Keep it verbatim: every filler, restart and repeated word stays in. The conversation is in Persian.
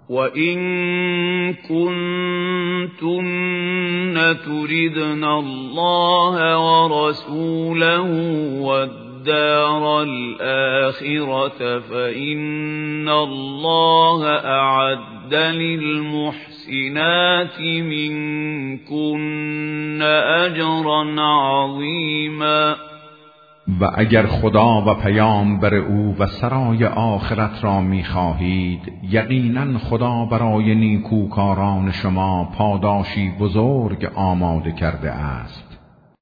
وَإِن كُنتُنَّ تُرِدْنَ اللَّهَ وَرَسُولَهُ وَالدَّارَ الْآخِرَةَ فَإِنَّ اللَّهَ أَعَدَّ لِلْمُحْسِنَاتِ مِنكُنَّ أَجْرًا عَظِيمًا. و اگر خدا و پیامبر او و سرای آخرت را می‌خواهید، یقینا خدا برای نیکوکاران شما پاداشی بزرگ آماده کرده است.